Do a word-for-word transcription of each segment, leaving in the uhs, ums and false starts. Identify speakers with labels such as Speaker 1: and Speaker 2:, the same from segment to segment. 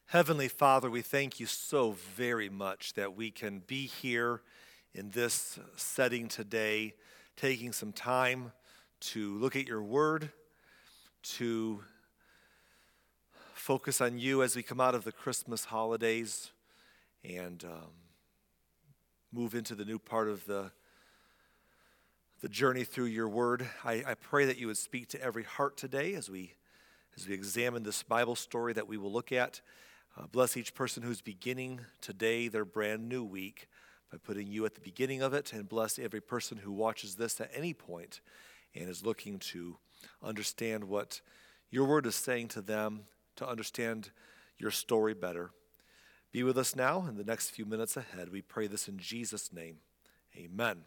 Speaker 1: Heavenly Father, we thank you so very much that we can be here in this setting today, taking some time to look at your word, to focus on you as we come out of the Christmas holidays and um, move into the new part of the, the journey through your word. I, I pray that you would speak to every heart today as we, as we examine this Bible story that we will look at. Uh, bless each person who's beginning today their brand new week by putting you at the beginning of it, and bless every person who watches this at any point and is looking to understand what your word is saying to them, to understand your story better. Be with us now in the next few minutes ahead. We pray this in Jesus' name. Amen.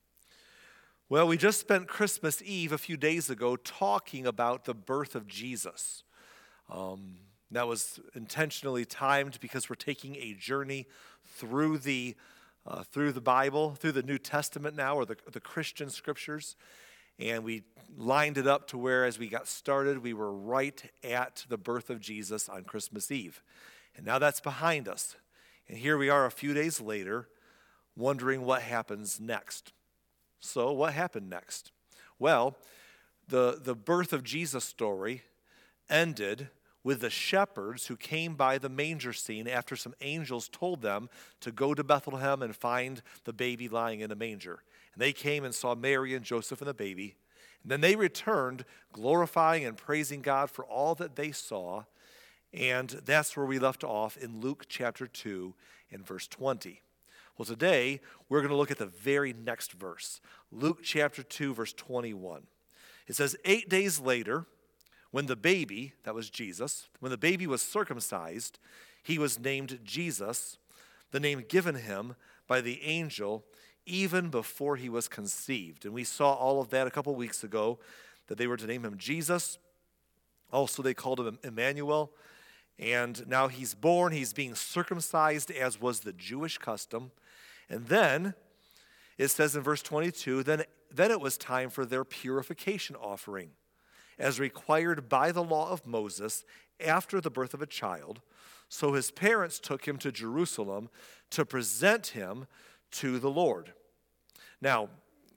Speaker 1: Well, we just spent Christmas Eve a few days ago talking about the birth of Jesus. Um, That was intentionally timed because we're taking a journey through the uh, through the Bible, through the New Testament now, or the, the Christian scriptures. And we lined it up to where, as we got started, we were right at the birth of Jesus on Christmas Eve. And now that's behind us. And here we are a few days later, wondering what happens next. So what happened next? Well, the, the birth of Jesus story ended with the shepherds who came by the manger scene after some angels told them to go to Bethlehem and find the baby lying in a manger. And they came and saw Mary and Joseph and the baby. And then they returned, glorifying and praising God for all that they saw. And that's where we left off in Luke chapter two and verse twenty. Well, today we're going to look at the very next verse, Luke chapter two, verse twenty-one. It says, eight days later, when the baby, that was Jesus, when the baby was circumcised, he was named Jesus, the name given him by the angel even before he was conceived. And we saw all of that a couple weeks ago, that they were to name him Jesus. Also, they called him Emmanuel. And now he's born, he's being circumcised, as was the Jewish custom. And then, it says in verse twenty-two, then, then it was time for their purification offering, as required by the law of Moses after the birth of a child. So his parents took him to Jerusalem to present him to the Lord. Now,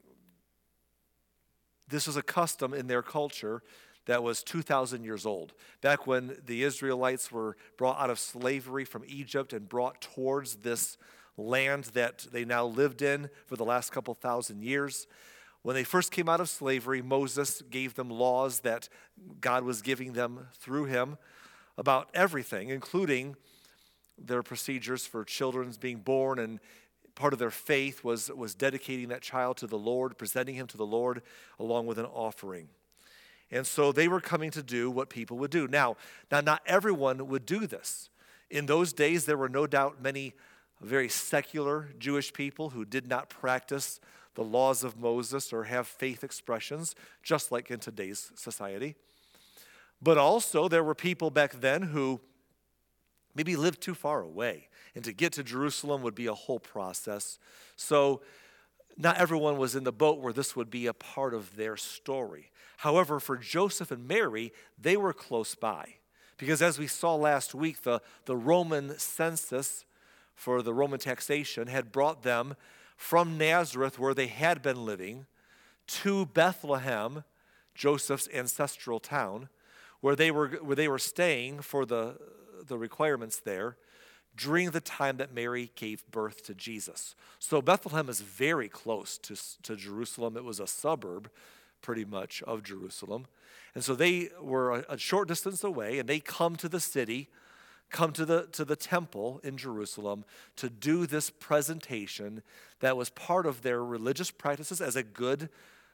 Speaker 1: this is a custom in their culture that was two thousand years old. Back when the Israelites were brought out of slavery from Egypt and brought towards this land that they now lived in for the last couple thousand years. When they first came out of slavery, Moses gave them laws that God was giving them through him about everything, including their procedures for children being born, and part of their faith was, was dedicating that child to the Lord, presenting him to the Lord along with an offering. And so they were coming to do what people would do. Now, now not everyone would do this. In those days, there were no doubt many very secular Jewish people who did not practice the laws of Moses or have faith expressions, just like in today's society. But also there were people back then who maybe lived too far away, and to get to Jerusalem would be a whole process. So not everyone was in the boat where this would be a part of their story. However, for Joseph and Mary, they were close by. Because as we saw last week, the, the Roman census for the Roman taxation had brought them from Nazareth, where they had been living, to Bethlehem, Joseph's ancestral town, where they were where they were staying for the, the requirements there during the time that Mary gave birth to Jesus. So Bethlehem is very close to, to Jerusalem. It was a suburb, pretty much, of Jerusalem. And so they were a, a short distance away, and they come to the city, come to the to the temple in Jerusalem to do this presentation that was part of their religious practices as a good,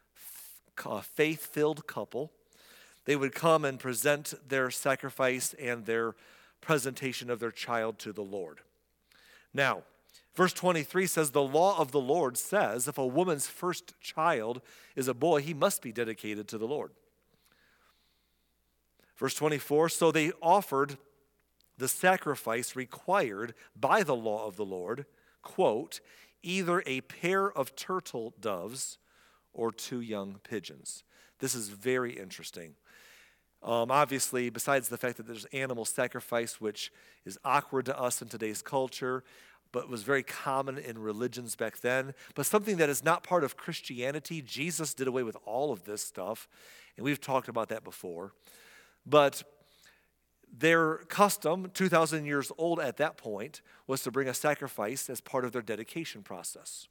Speaker 1: uh, faith-filled couple. They would come and present their sacrifice and their presentation of their child to the Lord. Now, verse twenty-three says, the law of the Lord says, if a woman's first child is a boy, he must be dedicated to the Lord. Verse twenty-four, so they offered the sacrifice required by the law of the Lord, quote, either a pair of turtle doves or two young pigeons. This is very interesting. Um, obviously, besides the fact that there's animal sacrifice, which is awkward to us in today's culture, but was very common in religions back then, but something that is not part of Christianity. Jesus did away with all of this stuff, and we've talked about that before. But their custom, two thousand years old at that point, was to bring a sacrifice as part of their dedication process.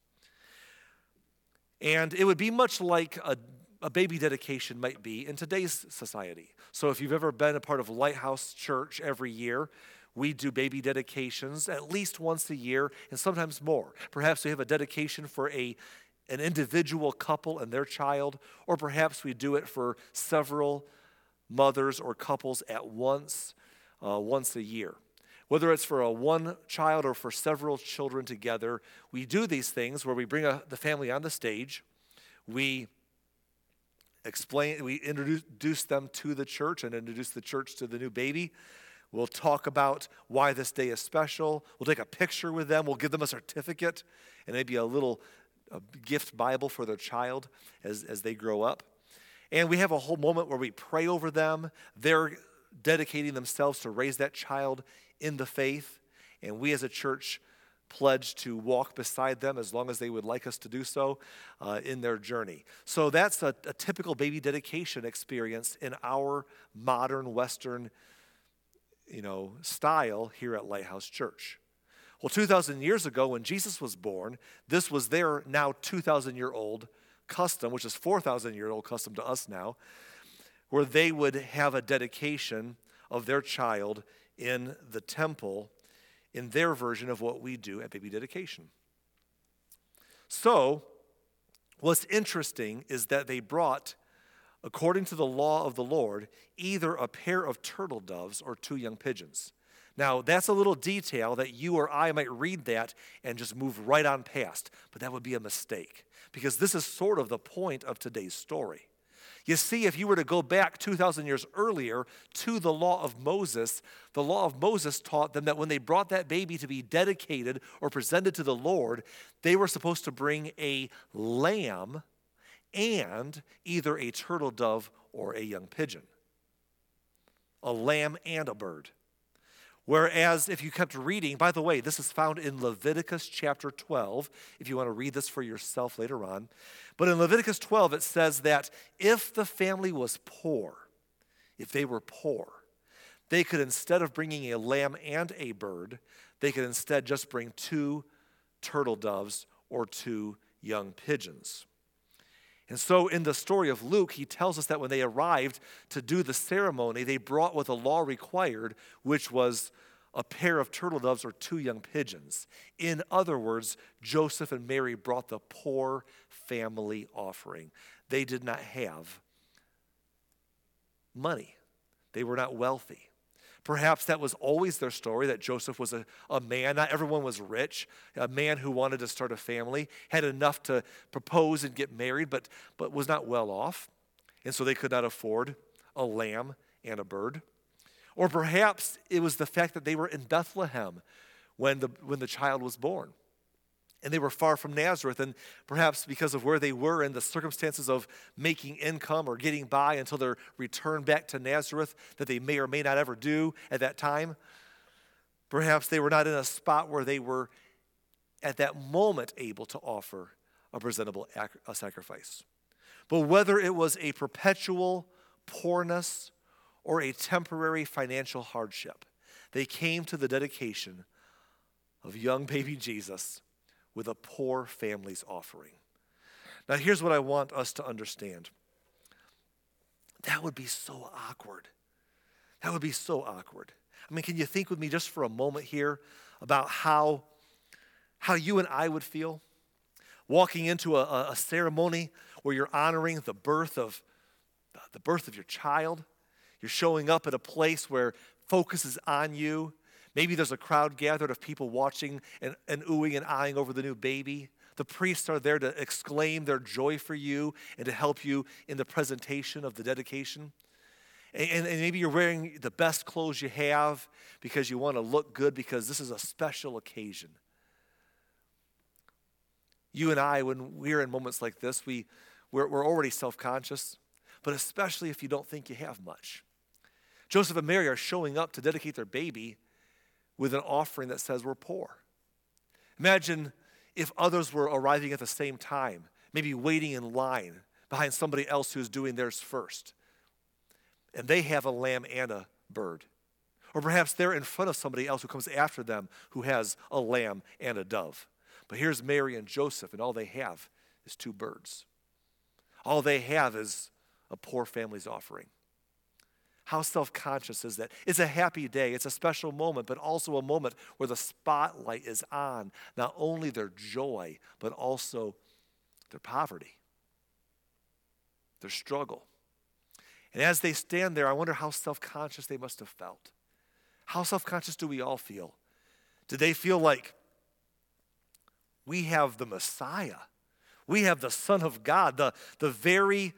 Speaker 1: And it would be much like a, a baby dedication might be in today's society. So if you've ever been a part of Lighthouse Church every year, we do baby dedications at least once a year and sometimes more. Perhaps we have a dedication for a, an individual couple and their child, or perhaps we do it for several mothers or couples at once, uh, once a year. Whether it's for a one child or for several children together, we do these things where we bring a, the family on the stage, we explain, we introduce them to the church and introduce the church to the new baby. We'll talk about why this day is special. We'll take a picture with them. We'll give them a certificate and maybe a little a gift Bible for their child as, as they grow up. And we have a whole moment where we pray over them. They're dedicating themselves to raise that child in the faith. And we as a church pledge to walk beside them as long as they would like us to do so uh, in their journey. So that's a, a typical baby dedication experience in our modern Western, you know, style here at Lighthouse Church. Well, two thousand years ago when Jesus was born, this was their now two thousand year old custom, which is four thousand year old custom to us now, where they would have a dedication of their child in the temple in their version of what we do at baby dedication. So, what's interesting is that they brought, according to the law of the Lord, either a pair of turtle doves or two young pigeons. Now, that's a little detail that you or I might read that and just move right on past, but that would be a mistake because this is sort of the point of today's story. You see, if you were to go back two thousand years earlier to the law of Moses, the law of Moses taught them that when they brought that baby to be dedicated or presented to the Lord, they were supposed to bring a lamb and either a turtle dove or a young pigeon. A lamb and a bird. Whereas if you kept reading, by the way, this is found in Leviticus chapter twelve, if you want to read this for yourself later on. But in Leviticus twelve, it says that if the family was poor, if they were poor, they could, instead of bringing a lamb and a bird, they could instead just bring two turtle doves or two young pigeons. And so in the story of Luke, he tells us that when they arrived to do the ceremony, they brought what the law required, which was a pair of turtle doves or two young pigeons. In other words, Joseph and Mary brought the poor family offering. They did not have money. They were not wealthy. Perhaps that was always their story, that Joseph was a, a man. Not everyone was rich. A man who wanted to start a family, had enough to propose and get married, but, but was not well off. And so they could not afford a lamb and a bird. Or perhaps it was the fact that they were in Bethlehem when the, when the child was born. And they were far from Nazareth, and perhaps because of where they were and the circumstances of making income or getting by until their return back to Nazareth that they may or may not ever do at that time, perhaps they were not in a spot where they were at that moment able to offer a presentable ac- a sacrifice. But whether it was a perpetual poorness or a temporary financial hardship, they came to the dedication of young baby Jesus with a poor family's offering. Now, here's what I want us to understand. That would be so awkward. That would be so awkward. I mean, can you think with me just for a moment here about how, how you and I would feel walking into a, a ceremony where you're honoring the birth of the birth of your child? You're showing up at a place where focus is on you. Maybe there's a crowd gathered of people watching and, and oohing and eyeing over the new baby. The priests are there to exclaim their joy for you and to help you in the presentation of the dedication. And, and, and maybe you're wearing the best clothes you have because you want to look good because this is a special occasion. You and I, when we're in moments like this, we, we're, we're already self-conscious, but especially if you don't think you have much. Joseph and Mary are showing up to dedicate their baby with an offering that says we're poor. Imagine if others were arriving at the same time, maybe waiting in line behind somebody else who's doing theirs first. And they have a lamb and a bird. Or perhaps they're in front of somebody else who comes after them who has a lamb and a dove. But here's Mary and Joseph, and all they have is two birds. All they have is a poor family's offering. How self-conscious is that? It's a happy day. It's a special moment, but also a moment where the spotlight is on not only their joy, but also their poverty, their struggle. And as they stand there, I wonder how self-conscious they must have felt. How self-conscious do we all feel? Did they feel like we have the Messiah? We have the Son of God, the, the very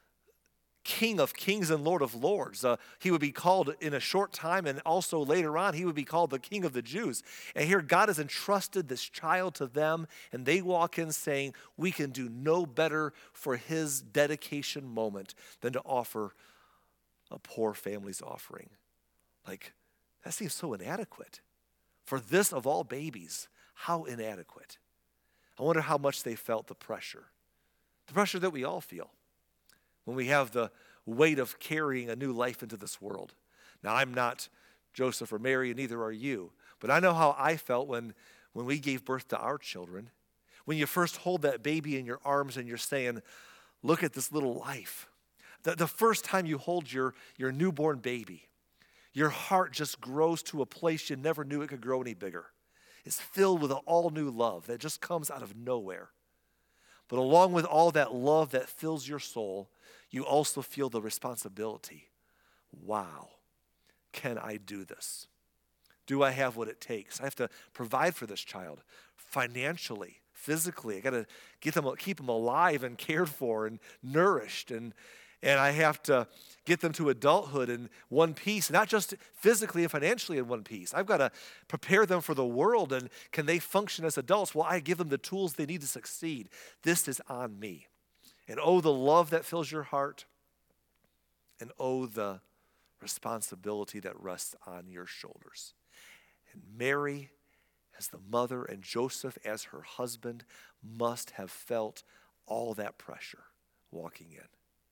Speaker 1: King of kings and Lord of lords. Uh, he would be called in a short time, and also later on, he would be called the King of the Jews. And here God has entrusted this child to them, and they walk in saying, we can do no better for his dedication moment than to offer a poor family's offering. Like, that seems so inadequate. For this of all babies, how inadequate. I wonder how much they felt the pressure. The pressure that we all feel when we have the weight of carrying a new life into this world. Now, I'm not Joseph or Mary, and neither are you. But I know how I felt when, when we gave birth to our children. When you first hold that baby in your arms and you're saying, look at this little life. The, the first time you hold your, your newborn baby, your heart just grows to a place you never knew it could grow any bigger. It's filled with an all-new love that just comes out of nowhere. But along with all that love that fills your soul, you also feel the responsibility. Wow, can I do this? Do I have what it takes? I have to provide for this child financially, physically. I got to get them, keep them alive and cared for and nourished, and And I have to get them to adulthood in one piece, not just physically and financially in one piece. I've got to prepare them for the world, and can they function as adults? Well, I give them the tools they need to succeed. This is on me. And oh, the love that fills your heart, and oh, the responsibility that rests on your shoulders. And Mary, as the mother, and Joseph, as her husband, must have felt all that pressure walking in.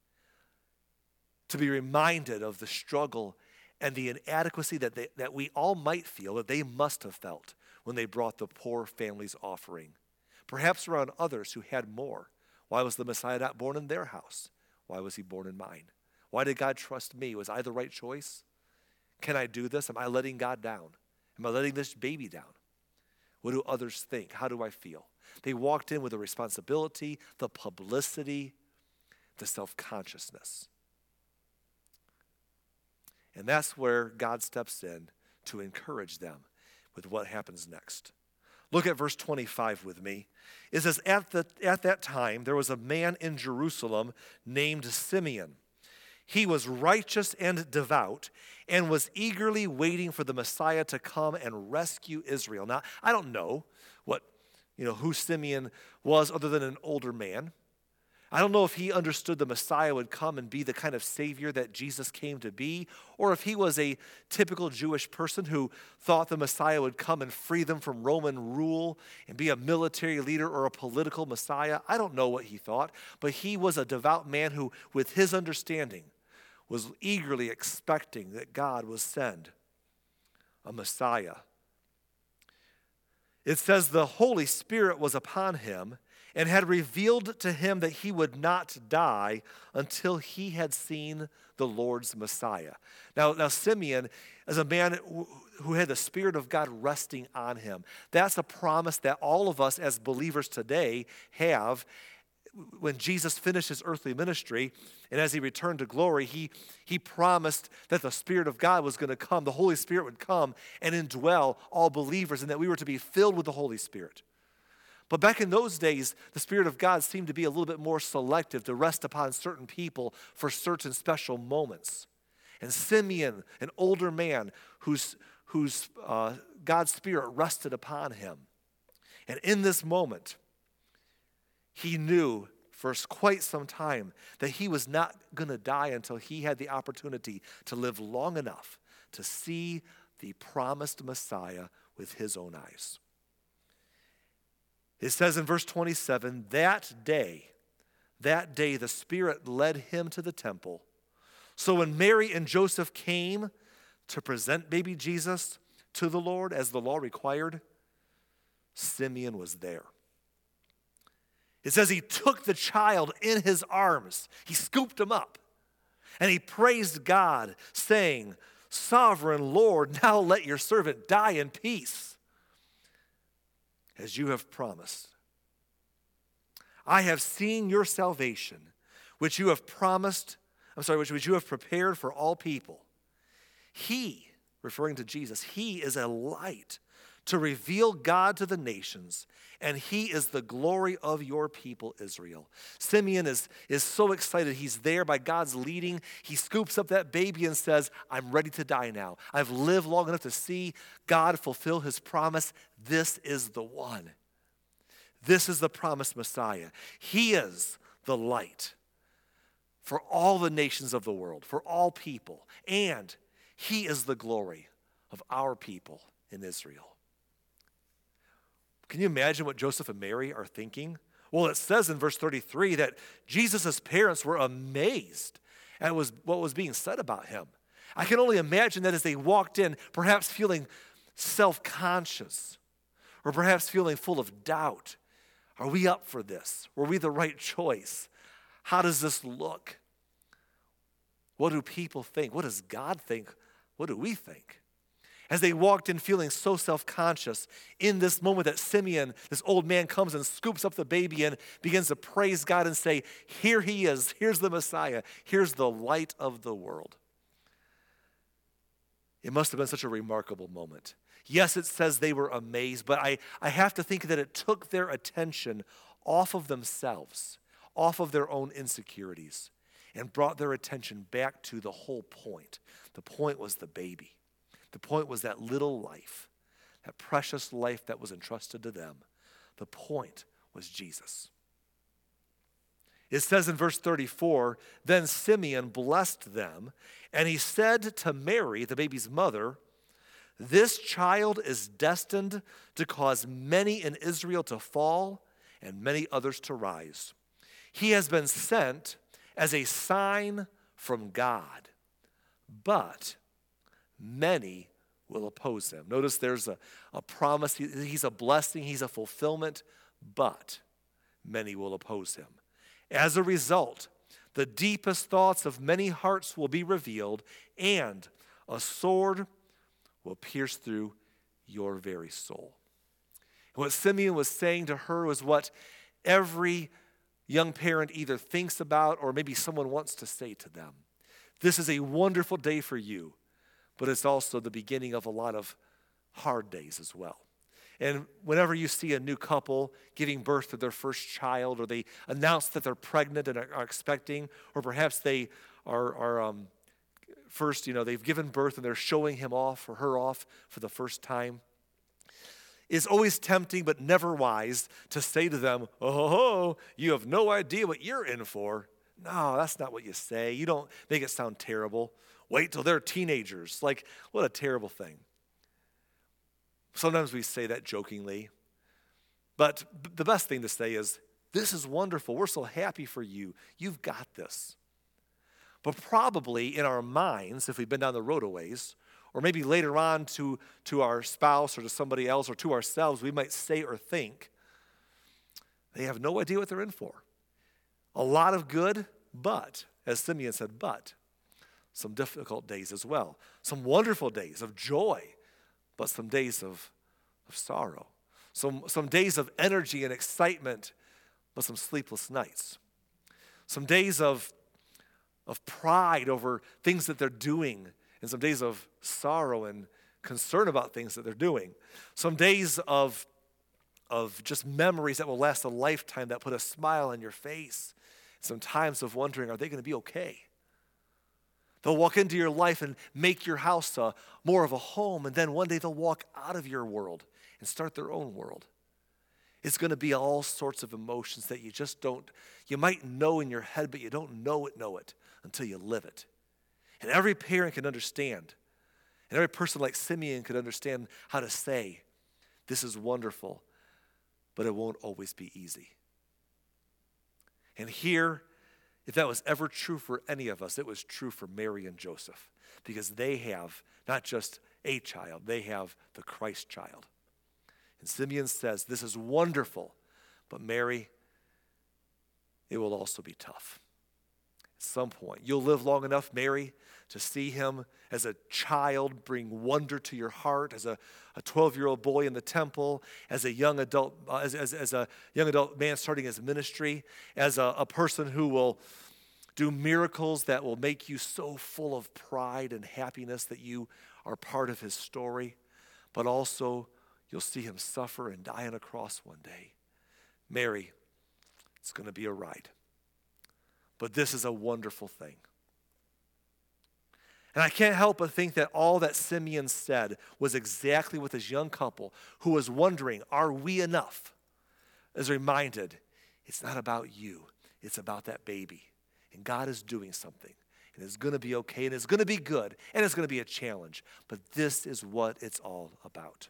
Speaker 1: To be reminded of the struggle and the inadequacy that, they, that we all might feel, that they must have felt when they brought the poor family's offering. Perhaps around others who had more. Why was the Messiah not born in their house? Why was he born in mine? Why did God trust me? Was I the right choice? Can I do this? Am I letting God down? Am I letting this baby down? What do others think? How do I feel? They walked in with the responsibility, the publicity, the self-consciousness. And that's where God steps in to encourage them with what happens next. Look at verse twenty-five with me. It says, at, the, at that time, there was a man in Jerusalem named Simeon. He was righteous and devout and was eagerly waiting for the Messiah to come and rescue Israel. Now, I don't know what, you know, who Simeon was other than an older man. I don't know if he understood the Messiah would come and be the kind of Savior that Jesus came to be, or if he was a typical Jewish person who thought the Messiah would come and free them from Roman rule and be a military leader or a political Messiah. I don't know what he thought, but he was a devout man who, with his understanding, was eagerly expecting that God would send a Messiah. It says the Holy Spirit was upon him and had revealed to him that he would not die until he had seen the Lord's Messiah. Now, now Simeon is a man who had the Spirit of God resting on him. That's a promise that all of us as believers today have. When Jesus finished his earthly ministry, and as he returned to glory, he, he promised that the Spirit of God was going to come, the Holy Spirit would come and indwell all believers, and that we were to be filled with the Holy Spirit. But back in those days, the Spirit of God seemed to be a little bit more selective, to rest upon certain people for certain special moments. And Simeon, an older man whose, whose uh, God's Spirit rested upon him. And in this moment, he knew for quite some time that he was not going to die until he had the opportunity to live long enough to see the promised Messiah with his own eyes. It says in verse twenty-seven, that day, that day the Spirit led him to the temple. So when Mary and Joseph came to present baby Jesus to the Lord as the law required, Simeon was there. It says he took the child in his arms. He scooped him up. And he praised God, saying, Sovereign Lord, now let your servant die in peace, as you have promised. I have seen your salvation, which you have promised, I'm sorry, which, which you have prepared for all people. He, referring to Jesus, he is a light to reveal God to the nations, and he is the glory of your people, Israel. Simeon is, is so excited. He's there by God's leading. He scoops up that baby and says, I'm ready to die now. I've lived long enough to see God fulfill his promise. This is the one. This is the promised Messiah. He is the light for all the nations of the world, for all people, and he is the glory of our people in Israel. Can you imagine what Joseph and Mary are thinking? Well, it says in verse thirty-three that Jesus' parents were amazed at what was being said about him. I can only imagine that as they walked in, perhaps feeling self-conscious, or perhaps feeling full of doubt. Are we up for this? Were we the right choice? How does this look? What do people think? What does God think? What do we think? As they walked in feeling so self-conscious, in this moment that Simeon, this old man, comes and scoops up the baby and begins to praise God and say, here he is, here's the Messiah, here's the light of the world. It must have been such a remarkable moment. Yes, it says they were amazed, but I, I have to think that it took their attention off of themselves, off of their own insecurities, and brought their attention back to the whole point. The point was the baby. The point was that little life, that precious life that was entrusted to them. The point was Jesus. It says in verse thirty-four, then Simeon blessed them, and he said to Mary, the baby's mother, this child is destined to cause many in Israel to fall and many others to rise. He has been sent as a sign from God, but many will oppose him. Notice there's a, a promise. He, he's a blessing. He's a fulfillment, but many will oppose him. As a result, the deepest thoughts of many hearts will be revealed, and a sword will pierce through your very soul. And what Simeon was saying to her was what every young parent either thinks about or maybe someone wants to say to them. This is a wonderful day for you, but it's also the beginning of a lot of hard days as well. And whenever you see a new couple giving birth to their first child, or they announce that they're pregnant and are, are expecting, or perhaps they are, are um, first, you know, they've given birth and they're showing him off or her off for the first time, it's always tempting but never wise to say to them, oh, you have no idea what you're in for. No, that's not what you say. You don't make it sound terrible. Wait till they're teenagers. Like, what a terrible thing. Sometimes we say that jokingly. But the best thing to say is, this is wonderful. We're so happy for you. You've got this. But probably in our minds, if we've been down the road a ways, or maybe later on to, to our spouse or to somebody else or to ourselves, we might say or think, they have no idea what they're in for. A lot of good, but, as Simeon said, but, some difficult days as well. Some wonderful days of joy, but some days of, of sorrow. Some, some days of energy and excitement, but some sleepless nights. Some days of, of pride over things that they're doing, and some days of sorrow and concern about things that they're doing. Some days of, of just memories that will last a lifetime that put a smile on your face. Some times of wondering, are they going to be okay? They'll walk into your life and make your house a, more of a home, and then one day they'll walk out of your world and start their own world. It's going to be all sorts of emotions that you just don't, you might know in your head, but you don't know it, know it until you live it. And every parent can understand, and every person like Simeon could understand how to say, this is wonderful, but it won't always be easy. And here, if that was ever true for any of us, it was true for Mary and Joseph, because they have not just a child, they have the Christ child. And Simeon says, this is wonderful, but Mary, it will also be tough. At some point, you'll live long enough, Mary, to see him as a child bring wonder to your heart, as a, a twelve-year-old boy in the temple, as a young adult, uh, as, as, as a young adult man starting his ministry, as a, a person who will do miracles that will make you so full of pride and happiness that you are part of his story, but also you'll see him suffer and die on a cross one day. Mary, it's going to be a ride. But this is a wonderful thing. And I can't help but think that all that Simeon said was exactly what this young couple who was wondering, are we enough, is reminded, it's not about you, it's about that baby. And God is doing something. And it's going to be okay, and it's going to be good, and it's going to be a challenge. But this is what it's all about.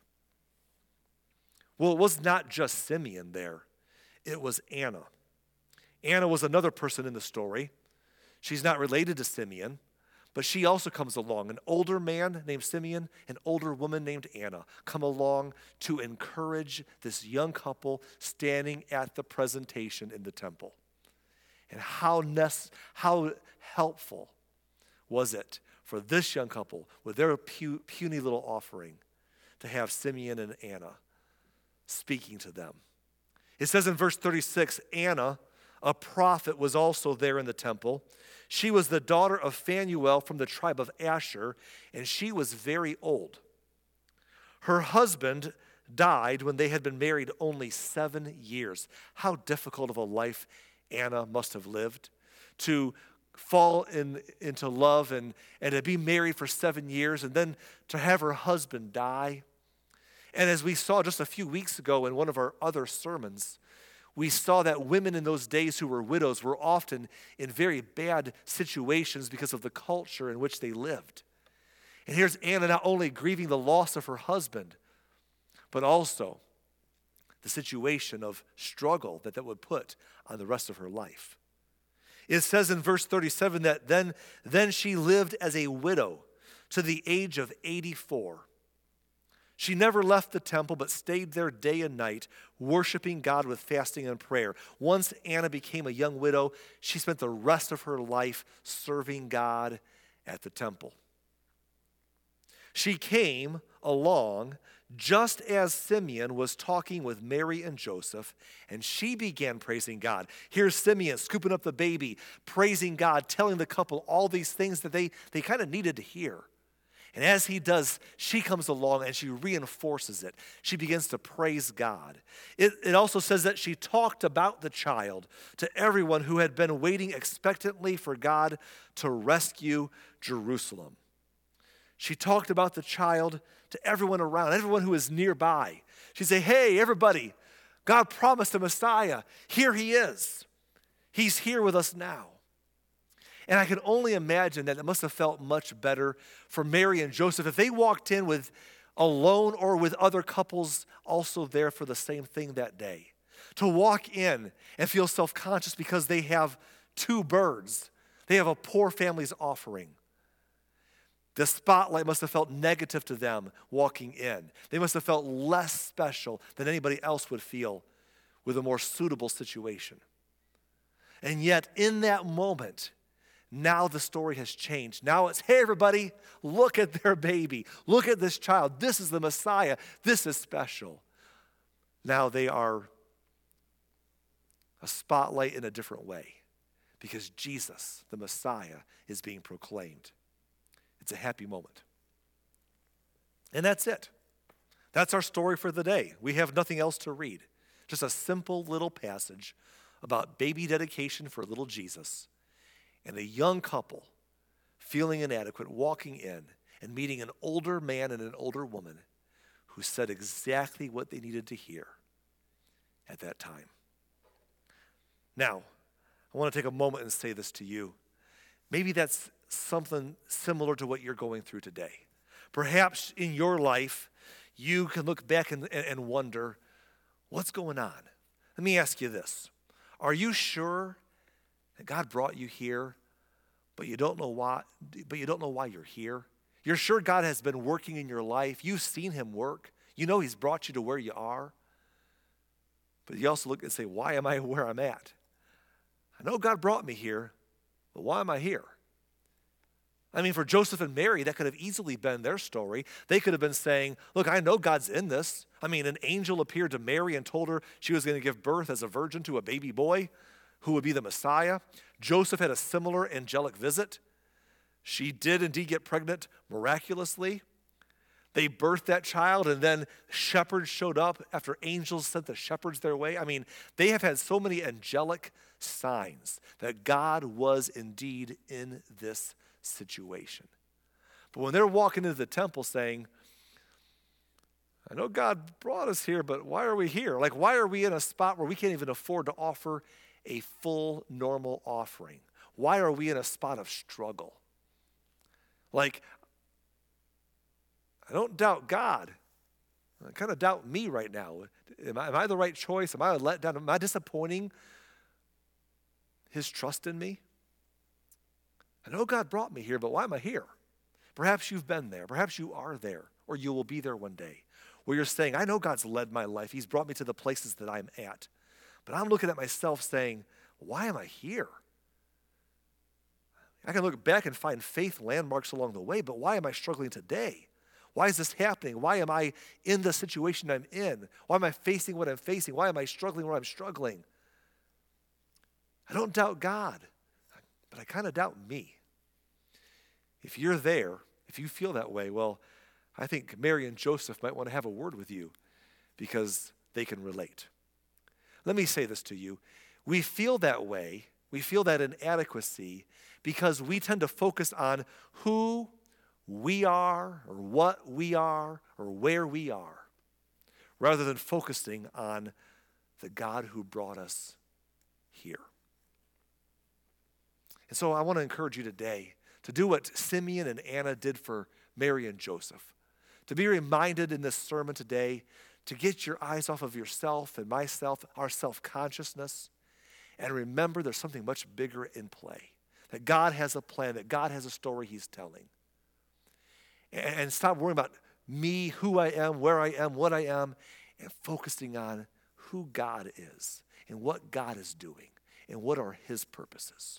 Speaker 1: Well, it was not just Simeon there. It was Anna. Anna was another person in the story. She's not related to Simeon, but she also comes along. An older man named Simeon, an older woman named Anna come along to encourage this young couple standing at the presentation in the temple. And how nece- how helpful was it for this young couple with their pu- puny little offering to have Simeon and Anna speaking to them. It says in verse thirty-six, Anna, a prophet, was also there in the temple. She was the daughter of Phanuel from the tribe of Asher, and she was very old. Her husband died when they had been married only seven years. How difficult of a life Anna must have lived, to fall in, into love and, and to be married for seven years and then to have her husband die. And as we saw just a few weeks ago in one of our other sermons, we saw that women in those days who were widows were often in very bad situations because of the culture in which they lived. And here's Anna not only grieving the loss of her husband, but also the situation of struggle that that would put on the rest of her life. It says in verse thirty-seven that then, then she lived as a widow to the age of eighty-four. She never left the temple but stayed there day and night, worshiping God with fasting and prayer. Once Anna became a young widow, she spent the rest of her life serving God at the temple. She came along just as Simeon was talking with Mary and Joseph, and she began praising God. Here's Simeon scooping up the baby, praising God, telling the couple all these things that they, they kind of needed to hear. And as he does, she comes along and she reinforces it. She begins to praise God. It, it also says that she talked about the child to everyone who had been waiting expectantly for God to rescue Jerusalem. She talked about the child to everyone around, everyone who is nearby. She'd say, hey, everybody, God promised a Messiah. Here he is. He's here with us now. And I can only imagine that it must have felt much better for Mary and Joseph if they walked in with alone or with other couples also there for the same thing that day. To walk in and feel self-conscious because they have two birds. They have a poor family's offering. The spotlight must have felt negative to them walking in. They must have felt less special than anybody else would feel with a more suitable situation. And yet, in that moment, now the story has changed. Now it's, hey, everybody, look at their baby. Look at this child. This is the Messiah. This is special. Now they are a spotlight in a different way because Jesus, the Messiah, is being proclaimed. It's a happy moment. And that's it. That's our story for the day. We have nothing else to read. Just a simple little passage about baby dedication for little Jesus and a young couple feeling inadequate, walking in and meeting an older man and an older woman who said exactly what they needed to hear. at that time. Now, I want to take a moment and say this to you. Maybe that's something similar to what you're going through today. Perhaps in your life, you can look back and, and wonder, what's going on? Let me ask you this. Are you sure that God brought you here, but you don't know why, but you don't know why you're here? You're sure God has been working in your life. You've seen him work. You know he's brought you to where you are. But you also look and say, why am I where I'm at? I know God brought me here, but why am I here? I mean, for Joseph and Mary, that could have easily been their story. They could have been saying, look, I know God's in this. I mean, an angel appeared to Mary and told her she was going to give birth as a virgin to a baby boy who would be the Messiah. Joseph had a similar angelic visit. She did indeed get pregnant miraculously. They birthed that child, and then shepherds showed up after angels sent the shepherds their way. I mean, they have had so many angelic signs that God was indeed in this situation. But when they're walking into the temple saying, I know God brought us here, but why are we here? Like, why are we in a spot where we can't even afford to offer a full normal offering? Why are we in a spot of struggle? Like, I don't doubt God. I kind of doubt me right now. Am I, am I the right choice? Am I let down? Am I disappointing his trust in me? I know God brought me here, but why am I here? Perhaps you've been there. Perhaps you are there, or you will be there one day, where you're saying, I know God's led my life. He's brought me to the places that I'm at. But I'm looking at myself saying, why am I here? I can look back and find faith landmarks along the way, but why am I struggling today? Why is this happening? Why am I in the situation I'm in? Why am I facing what I'm facing? Why am I struggling where I'm struggling? I don't doubt God, but I kind of doubt me. If you're there, if you feel that way, well, I think Mary and Joseph might want to have a word with you because they can relate. Let me say this to you. We feel that way, we feel that inadequacy because we tend to focus on who we are or what we are or where we are, rather than focusing on the God who brought us here. And so I want to encourage you today to do what Simeon and Anna did for Mary and Joseph, to be reminded in this sermon today to get your eyes off of yourself and myself, our self-consciousness, and remember there's something much bigger in play, that God has a plan, that God has a story he's telling. And stop worrying about me, who I am, where I am, what I am, and focusing on who God is and what God is doing and what are his purposes.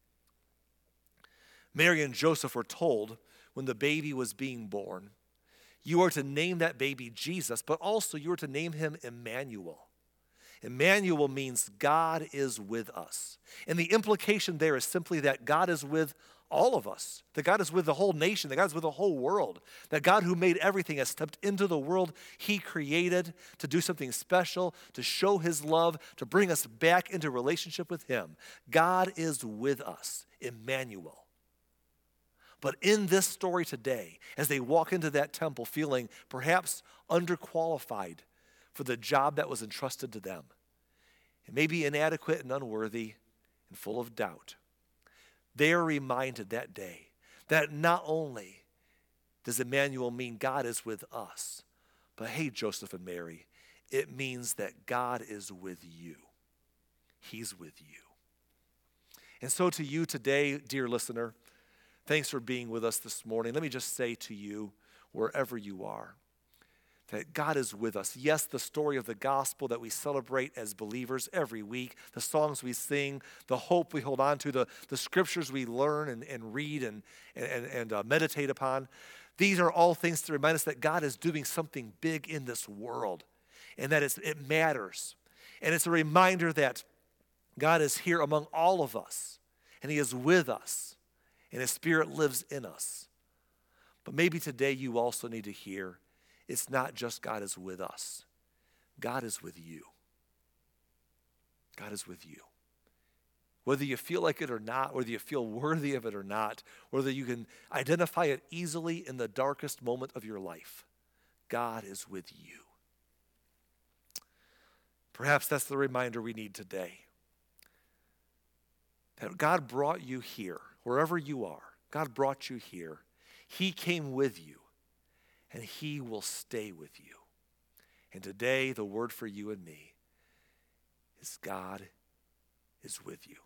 Speaker 1: Mary and Joseph were told when the baby was being born, you are to name that baby Jesus, but also you are to name him Emmanuel. Emmanuel means God is with us. And the implication there is simply that God is with all of us, that God is with the whole nation, that God is with the whole world, that God who made everything has stepped into the world he created to do something special, to show his love, to bring us back into relationship with him. God is with us, Emmanuel. But in this story today, as they walk into that temple feeling perhaps underqualified for the job that was entrusted to them, it may be inadequate and unworthy and full of doubt, they are reminded that day that not only does Emmanuel mean God is with us, but hey, Joseph and Mary, it means that God is with you. He's with you. And so to you today, dear listener, thanks for being with us this morning. Let me just say to you, wherever you are, that God is with us. Yes, the story of the gospel that we celebrate as believers every week, the songs we sing, the hope we hold on to, the, the scriptures we learn and, and read and, and, and uh, meditate upon, these are all things to remind us that God is doing something big in this world and that it's, it matters. And it's a reminder that God is here among all of us and he is with us and his spirit lives in us. But maybe today you also need to hear it's not just God is with us. God is with you. God is with you. Whether you feel like it or not, whether you feel worthy of it or not, whether you can identify it easily in the darkest moment of your life, God is with you. Perhaps that's the reminder we need today. That God brought you here, wherever you are. God brought you here. He came with you, and he will stay with you. And today, the word for you and me is God is with you.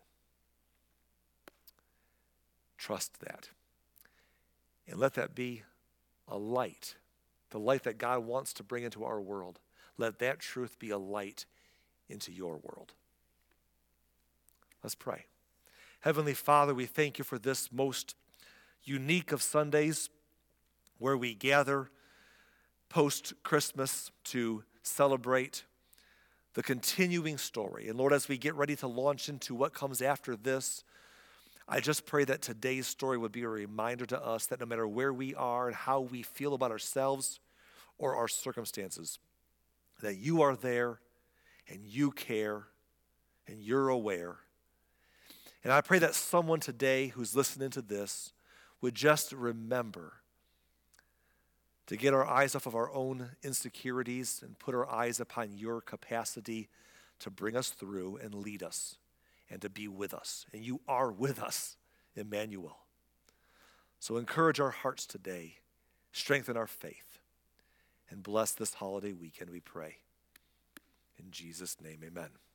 Speaker 1: Trust that. And let that be a light, the light that God wants to bring into our world. Let that truth be a light into your world. Let's pray. Heavenly Father, we thank you for this most unique of Sundays where we gather post-Christmas to celebrate the continuing story. And Lord, as we get ready to launch into what comes after this, I just pray that today's story would be a reminder to us that no matter where we are and how we feel about ourselves or our circumstances, that you are there and you care and you're aware. And I pray that someone today who's listening to this would just remember to get our eyes off of our own insecurities and put our eyes upon your capacity to bring us through and lead us and to be with us. And you are with us, Emmanuel. So encourage our hearts today, strengthen our faith, and bless this holiday weekend, we pray. In Jesus' name, amen.